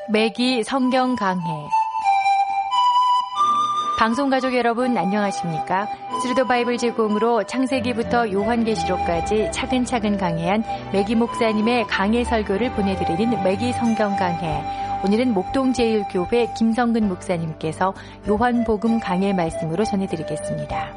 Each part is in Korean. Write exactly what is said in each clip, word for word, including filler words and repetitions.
매기 성경 강해. 방송가족 여러분 안녕하십니까? 스루더 바이블 제공으로 창세기부터 요한계시록까지 차근차근 강해한 매기 목사님의 강해 설교를 보내드리는 매기 성경 강해. 오늘은 목동제일교회 김성근 목사님께서 요한복음 강해 말씀으로 전해드리겠습니다.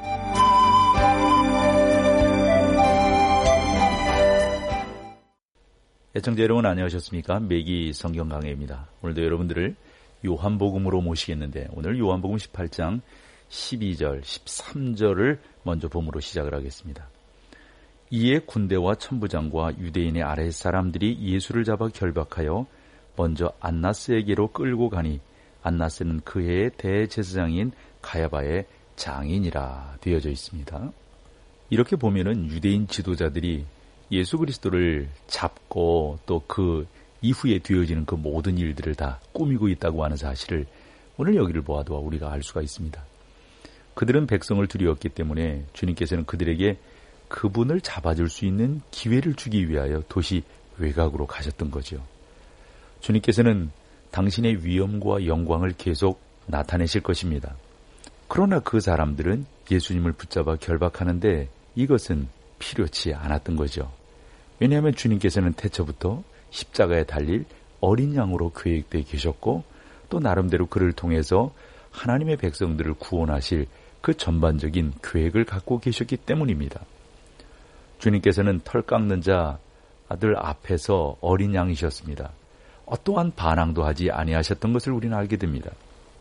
애청자 여러분 안녕하셨습니까? 매기 성경 강해입니다. 오늘도 여러분들을 요한복음으로 모시겠는데 오늘 요한복음 십팔 장 십이 절, 십삼 절을 먼저 봄으로 시작을 하겠습니다. 이에 군대와 천부장과 유대인의 아랫사람들이 예수를 잡아 결박하여 먼저 안나스에게로 끌고 가니 안나스는 그 해의 대제사장인 가야바의 장인이라 되어져 있습니다. 이렇게 보면은 유대인 지도자들이 예수 그리스도를 잡고 또 그 이후에 되어지는 그 모든 일들을 다 꾸미고 있다고 하는 사실을 오늘 여기를 보아도 우리가 알 수가 있습니다. 그들은 백성을 두려웠기 때문에 주님께서는 그들에게 그분을 잡아줄 수 있는 기회를 주기 위하여 도시 외곽으로 가셨던 거죠. 주님께서는 당신의 위엄과 영광을 계속 나타내실 것입니다. 그러나 그 사람들은 예수님을 붙잡아 결박하는데 이것은 필요치 않았던 거죠. 왜냐하면 주님께서는 태초부터 십자가에 달릴 어린 양으로 계획되어 계셨고 또 나름대로 그를 통해서 하나님의 백성들을 구원하실 그 전반적인 계획을 갖고 계셨기 때문입니다. 주님께서는 털 깎는 자들 앞에서 어린 양이셨습니다. 어떠한 반항도 하지 아니하셨던 것을 우리는 알게 됩니다.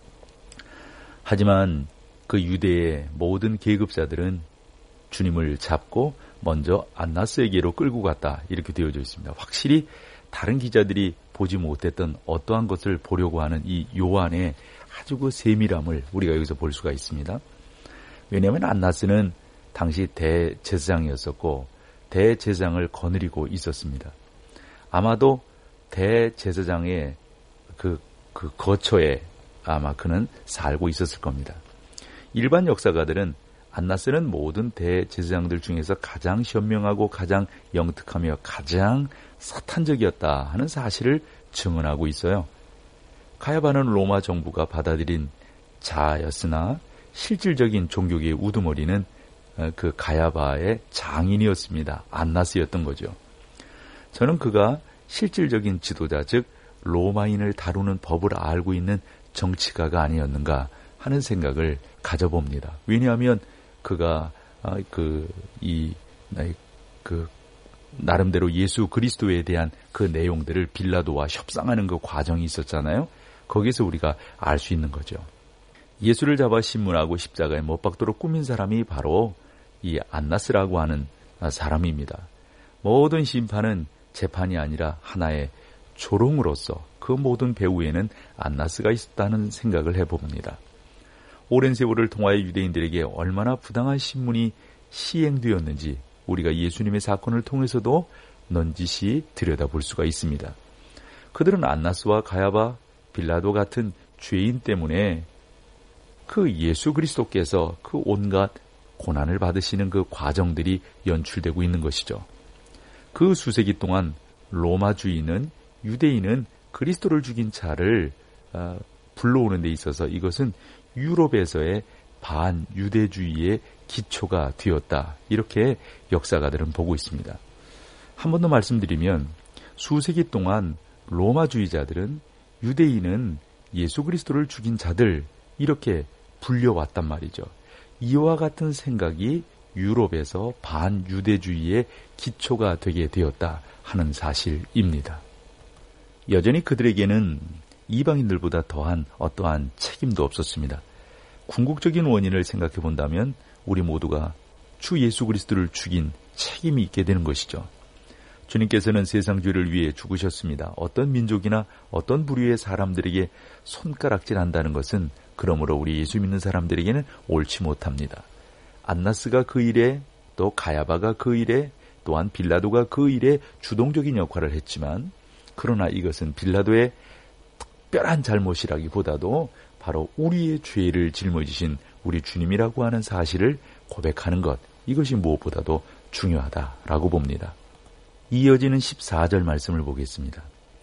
하지만 그 유대의 모든 계급자들은 주님을 잡고 먼저 안나스에게로 끌고 갔다 이렇게 되어져 있습니다. 확실히 다른 기자들이 보지 못했던 어떠한 것을 보려고 하는 이 요한의 아주 그 세밀함을 우리가 여기서 볼 수가 있습니다. 왜냐하면 안나스는 당시 대제사장이었었고 대제사장을 거느리고 있었습니다. 아마도 대제사장의 그, 그 거처에 아마 그는 살고 있었을 겁니다. 일반 역사가들은 안나스는 모든 대제사장들 중에서 가장 현명하고 가장 영특하며 가장 사탄적이었다 하는 사실을 증언하고 있어요. 가야바는 로마 정부가 받아들인 자였으나 실질적인 종교계의 우두머리는 그 가야바의 장인이었습니다. 안나스였던 거죠. 저는 그가 실질적인 지도자, 즉 로마인을 다루는 법을 알고 있는 정치가가 아니었는가 하는 생각을 가져봅니다. 왜냐하면 그가 그 이 그 나름대로 예수 그리스도에 대한 그 내용들을 빌라도와 협상하는 그 과정이 있었잖아요. 거기서 우리가 알 수 있는 거죠. 예수를 잡아 신문하고 십자가에 못 박도록 꾸민 사람이 바로 이 안나스라고 하는 사람입니다. 모든 심판은 재판이 아니라 하나의 조롱으로서 그 모든 배후에는 안나스가 있었다는 생각을 해봅니다. 오랜 세월을 통하여 유대인들에게 얼마나 부당한 신문이 시행되었는지 우리가 예수님의 사건을 통해서도 넌지시 들여다볼 수가 있습니다. 그들은 안나스와 가야바, 빌라도 같은 죄인 때문에 그 예수 그리스도께서 그 온갖 고난을 받으시는 그 과정들이 연출되고 있는 것이죠. 그 수세기 동안 로마주의는 유대인은 그리스도를 죽인 자를 불러오는 데 있어서 이것은 유럽에서의 반유대주의의 기초가 되었다. 이렇게 역사가들은 보고 있습니다. 한 번 더 말씀드리면 수세기 동안 로마주의자들은 유대인은 예수 그리스도를 죽인 자들 이렇게 불려왔단 말이죠. 이와 같은 생각이 유럽에서 반유대주의의 기초가 되게 되었다 하는 사실입니다. 여전히 그들에게는 이방인들보다 더한 어떠한 책임도 없었습니다. 궁극적인 원인을 생각해 본다면 우리 모두가 주 예수 그리스도를 죽인 책임이 있게 되는 것이죠. 주님께서는 세상 죄를 위해 죽으셨습니다. 어떤 민족이나 어떤 부류의 사람들에게 손가락질한다는 것은 그러므로 우리 예수 믿는 사람들에게는 옳지 못합니다. 안나스가 그 일에 또 가야바가 그 일에 또한 빌라도가 그 일에 주동적인 역할을 했지만 그러나 이것은 빌라도의 특별한 잘못이라기보다도 바로 우리의 죄를 짊어지신 우리 주님이라고 하는 사실을 고백하는 것, 이것이 무엇보다도 중요하다라고 봅니다. 이어지는 십사 절 말씀을 보겠습니다.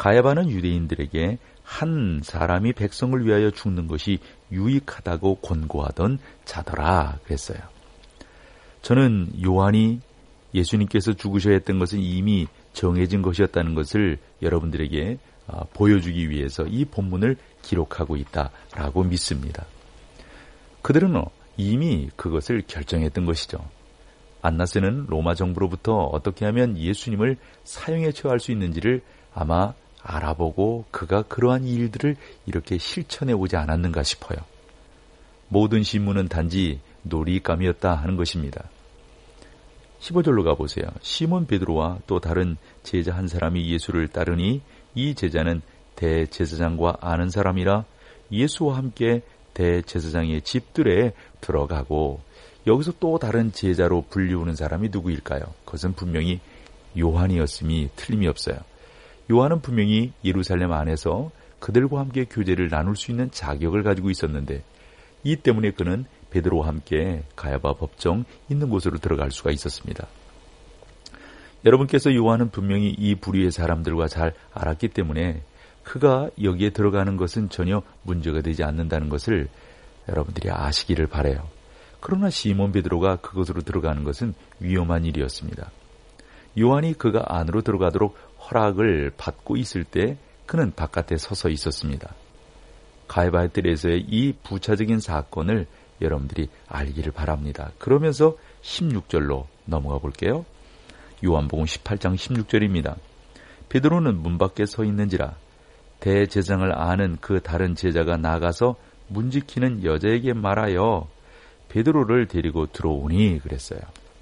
가야바는 유대인들에게 한 사람이 백성을 위하여 죽는 것이 유익하다고 권고하던 자더라 그랬어요. 저는 요한이 예수님께서 죽으셔야 했던 것은 이미 정해진 것이었다는 것을 여러분들에게 보여주기 위해서 이 본문을 기록하고 있다라고 믿습니다. 그들은 이미 그것을 결정했던 것이죠. 안나스는 로마 정부로부터 어떻게 하면 예수님을 사형에 처할 수 있는지를 아마 알아보고 그가 그러한 일들을 이렇게 실천해 오지 않았는가 싶어요. 모든 신문은 단지 놀이감이었다 하는 것입니다. 십오 절로 가보세요. 시몬 베드로와 또 다른 제자 한 사람이 예수를 따르니 이 제자는 대제사장과 아는 사람이라 예수와 함께 대제사장의 집들에 들어가고, 여기서 또 다른 제자로 불리우는 사람이 누구일까요? 그것은 분명히 요한이었음이 틀림이 없어요. 요한은 분명히 예루살렘 안에서 그들과 함께 교제를 나눌 수 있는 자격을 가지고 있었는데, 이 때문에 그는 베드로와 함께 가야바 법정 있는 곳으로 들어갈 수가 있었습니다. 여러분께서 요한은 분명히 이 부류의 사람들과 잘 알았기 때문에 그가 여기에 들어가는 것은 전혀 문제가 되지 않는다는 것을 여러분들이 아시기를 바라요. 그러나 시몬 베드로가 그곳으로 들어가는 것은 위험한 일이었습니다. 요한이 그가 안으로 들어가도록 허락을 받고 있을 때 그는 바깥에 서서 있었습니다. 가야바의 뜰에서의 이 부차적인 사건을 여러분들이 알기를 바랍니다. 그러면서 십육 절로 넘어가 볼게요. 요한복음 십팔 장 십육 절입니다. 베드로는 문 밖에 서 있는지라 대제사장을 아는 그 다른 제자가 나가서 문 지키는 여자에게 말하여 베드로를 데리고 들어오니 그랬어요.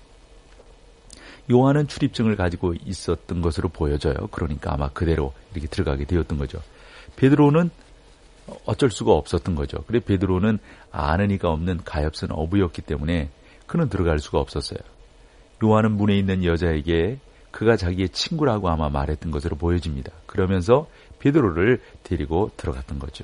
요한은 출입증을 가지고 있었던 것으로 보여져요. 그러니까 아마 그대로 이렇게 들어가게 되었던 거죠. 베드로는 어쩔 수가 없었던 거죠. 그래 베드로는 아는 이가 없는 가엾은 어부였기 때문에 그는 들어갈 수가 없었어요. 요한은 문에 있는 여자에게 그가 자기의 친구라고 아마 말했던 것으로 보여집니다. 그러면서 베드로를 데리고 들어갔던 거죠.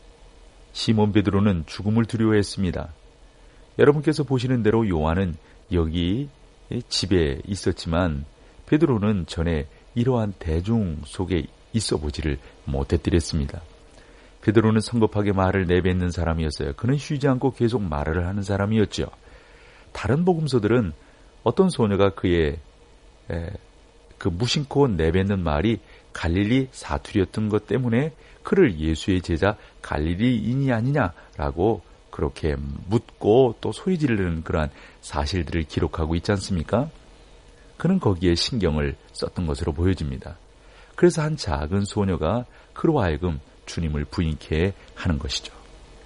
시몬 베드로는 죽음을 두려워했습니다. 여러분께서 보시는 대로 요한은 여기 집에 있었지만 베드로는 전에 이러한 대중 속에 있어 보지를 못했더랬습니다. 베드로는 성급하게 말을 내뱉는 사람이었어요. 그는 쉬지 않고 계속 말을 하는 사람이었죠. 다른 복음서들은 어떤 소녀가 그의 에, 그 무심코 내뱉는 말이 갈릴리 사투리였던 것 때문에 그를 예수의 제자 갈릴리인이 아니냐라고 그렇게 묻고 또 소리 지르는 그러한 사실들을 기록하고 있지 않습니까? 그는 거기에 신경을 썼던 것으로 보여집니다. 그래서 한 작은 소녀가 그로 하여금 주님을 부인케 하는 것이죠.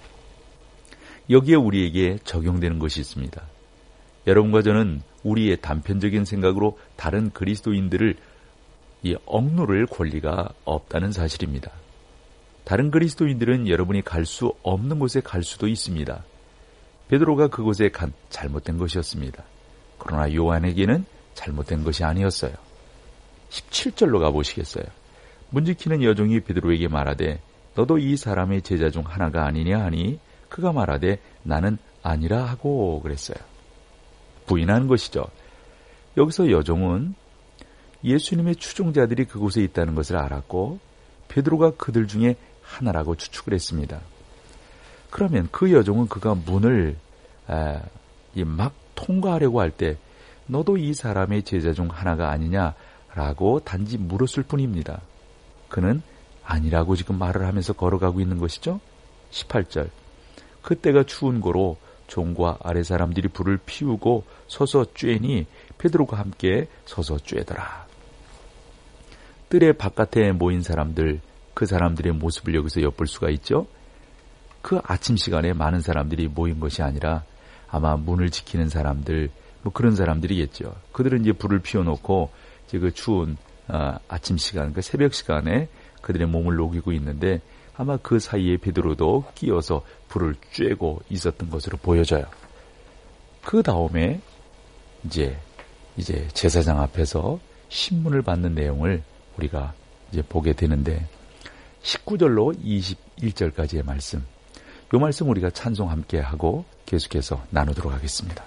여기에 우리에게 적용되는 것이 있습니다. 여러분과 저는 우리의 단편적인 생각으로 다른 그리스도인들을 이 억누를 권리가 없다는 사실입니다. 다른 그리스도인들은 여러분이 갈 수 없는 곳에 갈 수도 있습니다. 베드로가 그곳에 간 잘못된 것이었습니다. 그러나 요한에게는 잘못된 것이 아니었어요. 십칠 절로 가보시겠어요. 문 지키는 여종이 베드로에게 말하되 너도 이 사람의 제자 중 하나가 아니냐 하니 그가 말하되 나는 아니라 하고 그랬어요. 부인하는 것이죠. 여기서 여종은 예수님의 추종자들이 그곳에 있다는 것을 알았고 베드로가 그들 중에 하나라고 추측을 했습니다. 그러면 그 여종은 그가 문을 아, 막 통과하려고 할 때 너도 이 사람의 제자 중 하나가 아니냐라고 단지 물었을 뿐입니다. 그는 아니라고 지금 말을 하면서 걸어가고 있는 것이죠. 십팔 절 그때가 추운 고로 종과 아래 사람들이 불을 피우고 서서 쬐니 베드로가 함께 서서 쬐더라. 뜰의 바깥에 모인 사람들, 그 사람들의 모습을 여기서 엿볼 수가 있죠. 그 아침 시간에 많은 사람들이 모인 것이 아니라 아마 문을 지키는 사람들, 뭐 그런 사람들이겠죠. 그들은 이제 불을 피워놓고 이제 그 추운 어, 아침 시간, 그 새벽 시간에 그들의 몸을 녹이고 있는데 아마 그 사이에 베드로도 끼어서 불을 쬐고 있었던 것으로 보여져요. 그 다음에 이제 이제 제사장 앞에서 신문을 받는 내용을 우리가 이제 보게 되는데 십구 절로 이십일 절까지의 말씀, 이 말씀 우리가 찬송 함께 하고 계속해서 나누도록 하겠습니다.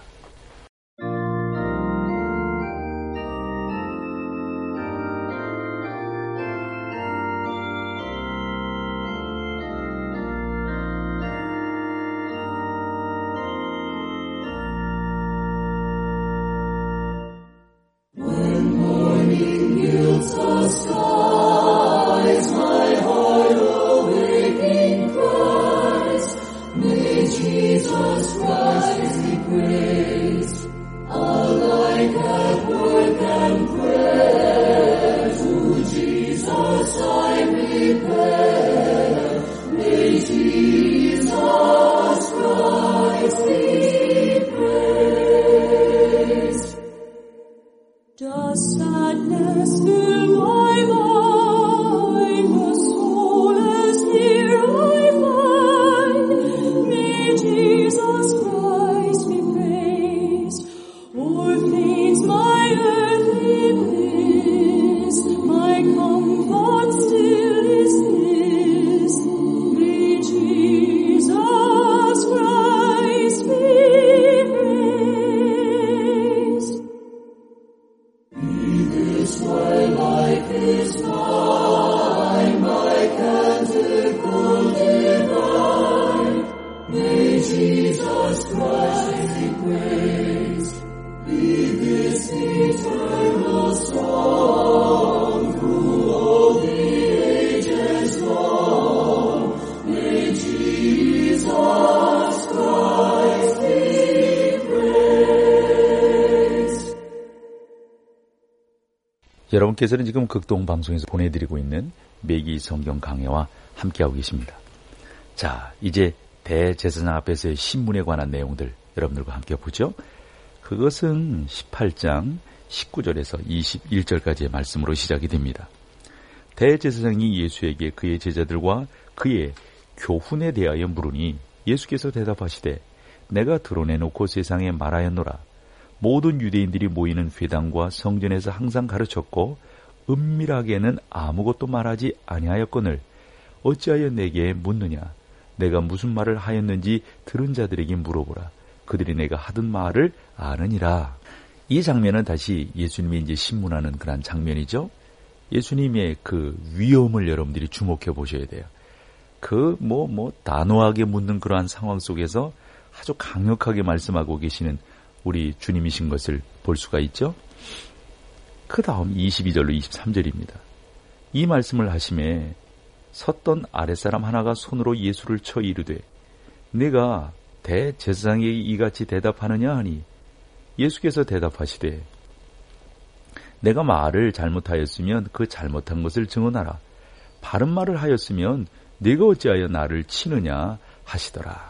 여러분께서는 지금 극동방송에서 보내드리고 있는 매기 성경 강해와 함께하고 계십니다. 자, 이제 대제사장 앞에서의 신문에 관한 내용들 여러분들과 함께 보죠. 그것은 십팔 장 십구 절에서 이십일 절까지의 말씀으로 시작이 됩니다. 대제사장이 예수에게 그의 제자들과 그의 교훈에 대하여 물으니 예수께서 대답하시되 내가 드러내놓고 세상에 말하였노라. 모든 유대인들이 모이는 회당과 성전에서 항상 가르쳤고 은밀하게는 아무것도 말하지 아니하였거늘 어찌하여 내게 묻느냐. 내가 무슨 말을 하였는지 들은 자들에게 물어보라. 그들이 내가 하던 말을 아느니라. 이 장면은 다시 예수님이 이제 신문하는 그런 장면이죠. 예수님의 그 위엄을 여러분들이 주목해 보셔야 돼요. 그 뭐 뭐 단호하게 묻는 그러한 상황 속에서 아주 강력하게 말씀하고 계시는 우리 주님이신 것을 볼 수가 있죠. 그 다음 이십이 절로 이십삼 절입니다. 이 말씀을 하심에 섰던 아랫사람 하나가 손으로 예수를 쳐 이르되 내가 대제사장에게 이같이 대답하느냐 하니 예수께서 대답하시되 내가 말을 잘못하였으면 그 잘못한 것을 증언하라. 바른 말을 하였으면 네가 어찌하여 나를 치느냐 하시더라.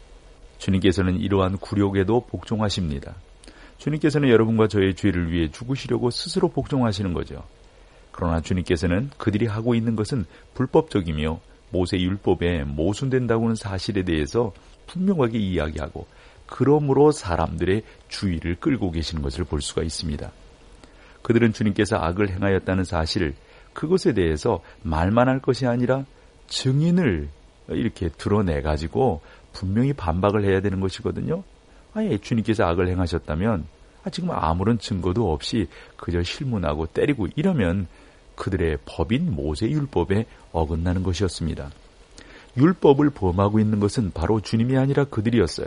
주님께서는 이러한 굴욕에도 복종하십니다. 주님께서는 여러분과 저의 죄를 위해 죽으시려고 스스로 복종하시는 거죠. 그러나 주님께서는 그들이 하고 있는 것은 불법적이며 모세 율법에 모순된다고 하는 사실에 대해서 분명하게 이야기하고 그러므로 사람들의 주의를 끌고 계시는 것을 볼 수가 있습니다. 그들은 주님께서 악을 행하였다는 사실, 그것에 대해서 말만 할 것이 아니라 증인을 이렇게 드러내가지고 분명히 반박을 해야 되는 것이거든요. 아예 주님께서 악을 행하셨다면 아, 지금 아무런 증거도 없이 그저 실문하고 때리고 이러면 그들의 법인 모세율법에 어긋나는 것이었습니다. 율법을 범하고 있는 것은 바로 주님이 아니라 그들이었어요.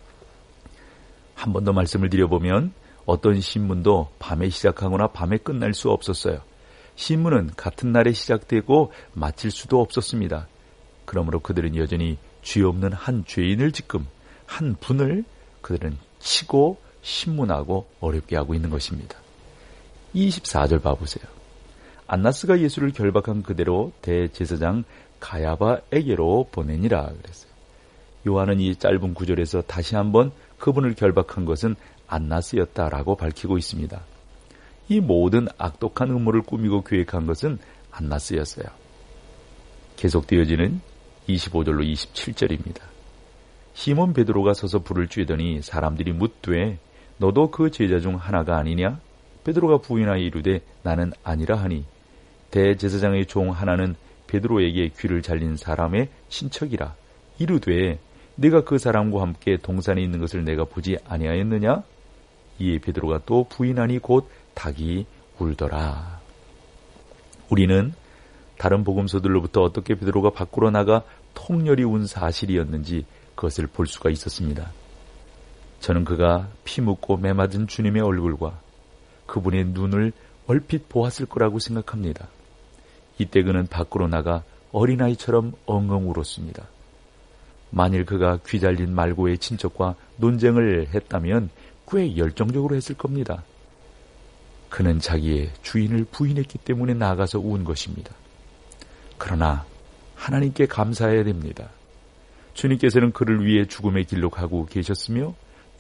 한 번 더 말씀을 드려보면 어떤 신문도 밤에 시작하거나 밤에 끝날 수 없었어요. 신문은 같은 날에 시작되고 마칠 수도 없었습니다. 그러므로 그들은 여전히 죄 없는 한 죄인을 지금 한 분을 그들은 치고 신문하고 어렵게 하고 있는 것입니다. 이십사 절 봐보세요. 안나스가 예수를 결박한 그대로 대제사장 가야바에게로 보내니라 그랬어요. 요한은 이 짧은 구절에서 다시 한번 그분을 결박한 것은 안나스였다라고 밝히고 있습니다. 이 모든 악독한 음모를 꾸미고 계획한 것은 안나스였어요. 계속되어지는 이십오 절로 이십칠 절입니다. 시몬 베드로가 서서 불을 쬐더니 사람들이 묻되 너도 그 제자 중 하나가 아니냐? 베드로가 부인하여 이르되 나는 아니라 하니 대제사장의 종 하나는 베드로에게 귀를 잘린 사람의 친척이라. 이르되 네가 그 사람과 함께 동산에 있는 것을 내가 보지 아니하였느냐? 이에 베드로가 또 부인하니 곧 닭이 울더라. 우리는 다른 복음서들로부터 어떻게 베드로가 밖으로 나가 통렬히 운 사실이었는지 그것을 볼 수가 있었습니다. 저는 그가 피 묻고 매맞은 주님의 얼굴과 그분의 눈을 얼핏 보았을 거라고 생각합니다. 이때 그는 밖으로 나가 어린아이처럼 엉엉 울었습니다. 만일 그가 귀 잘린 말고의 친척과 논쟁을 했다면 꽤 열정적으로 했을 겁니다. 그는 자기의 주인을 부인했기 때문에 나가서 운 것입니다. 그러나 하나님께 감사해야 됩니다. 주님께서는 그를 위해 죽음의 길로 가고 계셨으며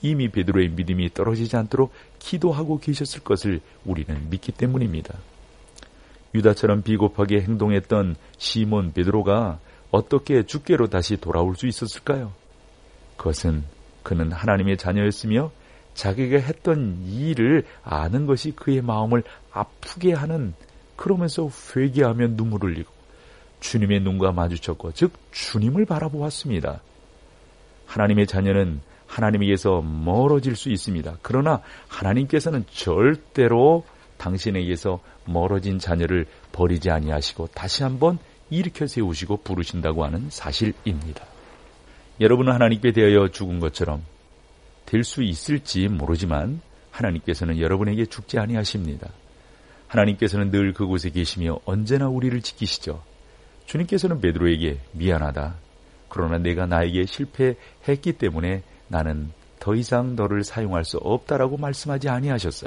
이미 베드로의 믿음이 떨어지지 않도록 기도하고 계셨을 것을 우리는 믿기 때문입니다. 유다처럼 비겁하게 행동했던 시몬 베드로가 어떻게 주께로 다시 돌아올 수 있었을까요? 그것은 그는 하나님의 자녀였으며 자기가 했던 이 일을 아는 것이 그의 마음을 아프게 하는, 그러면서 회개하며 눈물을 흘리고 주님의 눈과 마주쳤고, 즉 주님을 바라보았습니다. 하나님의 자녀는 하나님에게서 멀어질 수 있습니다. 그러나 하나님께서는 절대로 당신에게서 멀어진 자녀를 버리지 아니하시고 다시 한번 일으켜 세우시고 부르신다고 하는 사실입니다. 여러분은 하나님께 대하여 죽은 것처럼 될 수 있을지 모르지만 하나님께서는 여러분에게 죽지 아니하십니다. 하나님께서는 늘 그곳에 계시며 언제나 우리를 지키시죠. 주님께서는 베드로에게 미안하다. 그러나 내가 나에게 실패했기 때문에 나는 더 이상 너를 사용할 수 없다라고 말씀하지 아니하셨어요.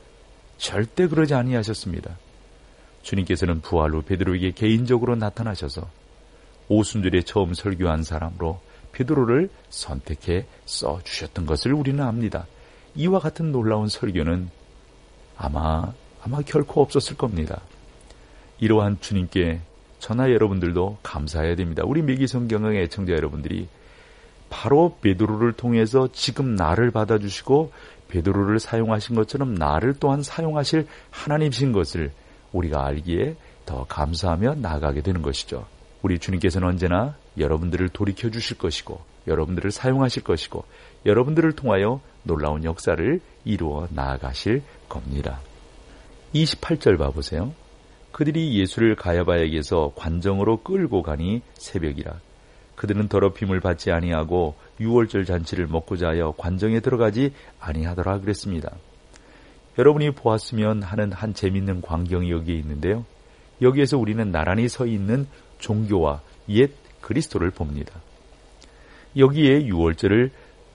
절대 그러지 아니하셨습니다. 주님께서는 부활 후 베드로에게 개인적으로 나타나셔서 오순절에 처음 설교한 사람으로 베드로를 선택해 써주셨던 것을 우리는 압니다. 이와 같은 놀라운 설교는 아마 아마 결코 없었을 겁니다. 이러한 주님께 저나 여러분들도 감사해야 됩니다. 우리 매기성경의 애청자 여러분들이 바로 베드로를 통해서 지금 나를 받아주시고 베드로를 사용하신 것처럼 나를 또한 사용하실 하나님이신 것을 우리가 알기에 더 감사하며 나아가게 되는 것이죠. 우리 주님께서는 언제나 여러분들을 돌이켜 주실 것이고 여러분들을 사용하실 것이고 여러분들을 통하여 놀라운 역사를 이루어 나아가실 겁니다. 이십팔 절 봐보세요. 그들이 예수를 가야바에게서 관정으로 끌고 가니 새벽이라. 그들은 더럽힘을 받지 아니하고 유월절 잔치를 먹고자 하여 관정에 들어가지 아니하더라 그랬습니다. 여러분이 보았으면 하는 한 재미있는 광경이 여기에 있는데요. 여기에서 우리는 나란히 서 있는 종교와 옛 그리스도를 봅니다. 여기에 유월절을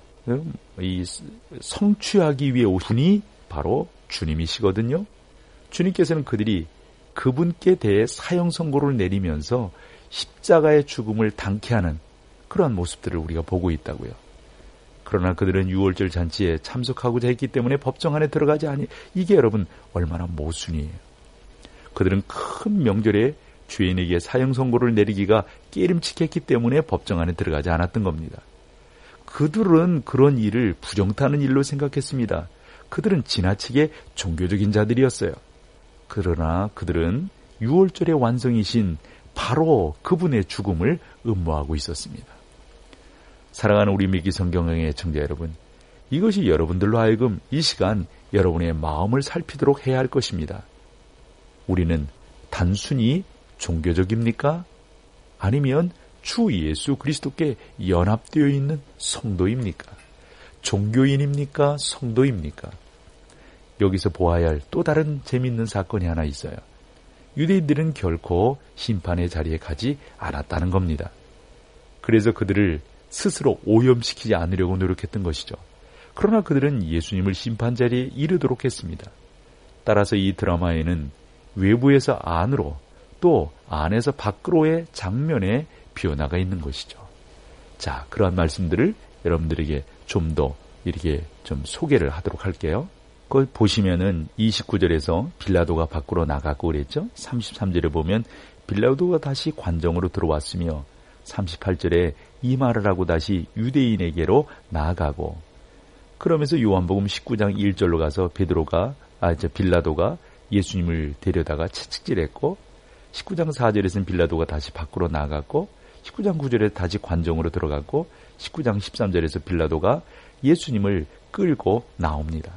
성취하기 위해 오시니 바로 주님이시거든요. 주님께서는 그들이 그분께 대해 사형 선고를 내리면서 십자가의 죽음을 당케 하는 그러한 모습들을 우리가 보고 있다고요. 그러나 그들은 유월절 잔치에 참석하고자 했기 때문에 법정 안에 들어가지 아니, 이게 여러분 얼마나 모순이에요. 그들은 큰 명절에 죄인에게 사형 선고를 내리기가 깨림칙했기 때문에 법정 안에 들어가지 않았던 겁니다. 그들은 그런 일을 부정타는 일로 생각했습니다. 그들은 지나치게 종교적인 자들이었어요. 그러나 그들은 유월절의 완성이신 바로 그분의 죽음을 음모하고 있었습니다. 사랑하는 우리 매기성경의 애청자 여러분, 이것이 여러분들로 하여금 이 시간 여러분의 마음을 살피도록 해야 할 것입니다. 우리는 단순히 종교적입니까? 아니면 주 예수 그리스도께 연합되어 있는 성도입니까? 종교인입니까? 성도입니까? 여기서 보아야 할 또 다른 재미있는 사건이 하나 있어요. 유대인들은 결코 심판의 자리에 가지 않았다는 겁니다. 그래서 그들을 스스로 오염시키지 않으려고 노력했던 것이죠. 그러나 그들은 예수님을 심판 자리에 이르도록 했습니다. 따라서 이 드라마에는 외부에서 안으로 또 안에서 밖으로의 장면에 비어나가 있는 것이죠. 자, 그러한 말씀들을 여러분들에게 좀 더 이렇게 좀 소개를 하도록 할게요. 그걸 보시면은 이십구 절에서 빌라도가 밖으로 나가고 그랬죠. 삼십삼 절에 보면 빌라도가 다시 관정으로 들어왔으며 삼십팔 절에 이 말을 하고 다시 유대인에게로 나아가고, 그러면서 요한복음 십구 장 일 절로 가서 베드로가 아, 저 빌라도가 예수님을 데려다가 채찍질했고, 십구 장 사 절에서는 빌라도가 다시 밖으로 나갔고, 십구 장 구 절에 다시 관정으로 들어갔고, 십구 장 십삼 절에서 빌라도가 예수님을 끌고 나옵니다.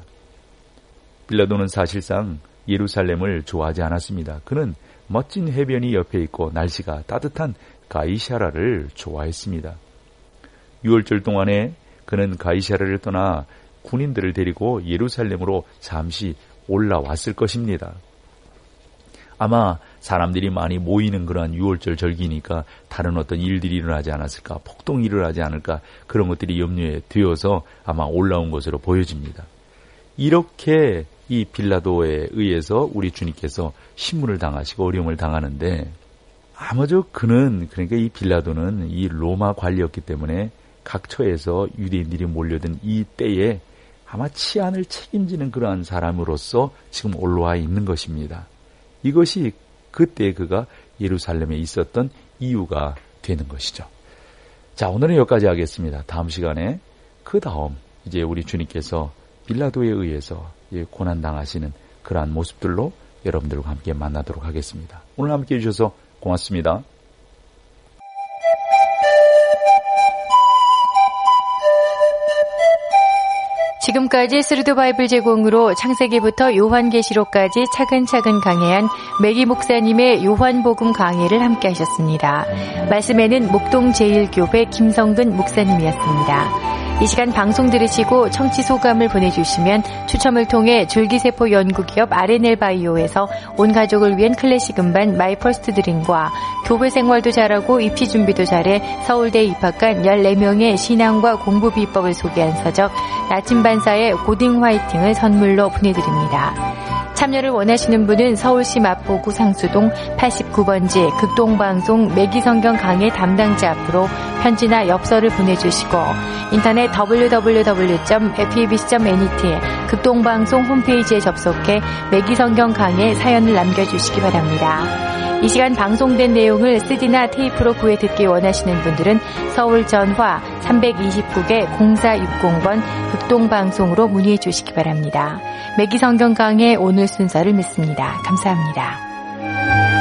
빌라도는 사실상 예루살렘을 좋아하지 않았습니다. 그는 멋진 해변이 옆에 있고 날씨가 따뜻한 가이사라를 좋아했습니다. 유월절 동안에 그는 가이사라를 떠나 군인들을 데리고 예루살렘으로 잠시 올라왔을 것입니다. 아마 사람들이 많이 모이는 그러한 유월절 절기니까 다른 어떤 일들이 일어나지 않았을까, 폭동이 일어나지 않을까, 그런 것들이 염려에 되어서 아마 올라온 것으로 보여집니다. 이렇게 이 빌라도에 의해서 우리 주님께서 신문을 당하시고 어려움을 당하는데, 아마도 그는, 그러니까 이 빌라도는 이 로마 관리였기 때문에 각처에서 유대인들이 몰려든 이 때에 아마 치안을 책임지는 그러한 사람으로서 지금 올라와 있는 것입니다. 이것이 그때 그가 예루살렘에 있었던 이유가 되는 것이죠. 자, 오늘은 여기까지 하겠습니다. 다음 시간에 그 다음 이제 우리 주님께서 빌라도에 의해서 고난당하시는 그러한 모습들로 여러분들과 함께 만나도록 하겠습니다. 오늘 함께 해주셔서 고맙습니다. 지금까지 스루드 바이블 제공으로 창세기부터 요한계시록까지 차근차근 강해한 매기 목사님의 요한복음 강해를 함께 하셨습니다. 말씀에는 목동 제일교회 김성근 목사님이었습니다. 이 시간 방송 들으시고 청취 소감을 보내주시면 추첨을 통해 줄기세포 연구기업 알엔엘바이오에서 온 가족을 위한 클래식 음반 마이 퍼스트 드림과 교회 생활도 잘하고 입시 준비도 잘해 서울대에 입학한 열네 명의 신앙과 공부 비법을 소개한 서적 나침반사의 고딩 화이팅을 선물로 보내드립니다. 참여를 원하시는 분은 서울시 마포구 상수동 팔십구 번지 극동방송 매기성경 강해 담당자 앞으로 편지나 엽서를 보내주시고 인터넷 더블유 더블유 더블유 점 에프이비씨 점 엔이티 극동방송 홈페이지에 접속해 매기성경 강해 사연을 남겨주시기 바랍니다. 이 시간 방송된 내용을 씨디나 테이프로 구해 듣기 원하시는 분들은 서울 전화 삼이구 개 공사육공 번 극동방송으로 문의해 주시기 바랍니다. 매기성경 강해 오늘 순서를 믿습니다. 감사합니다.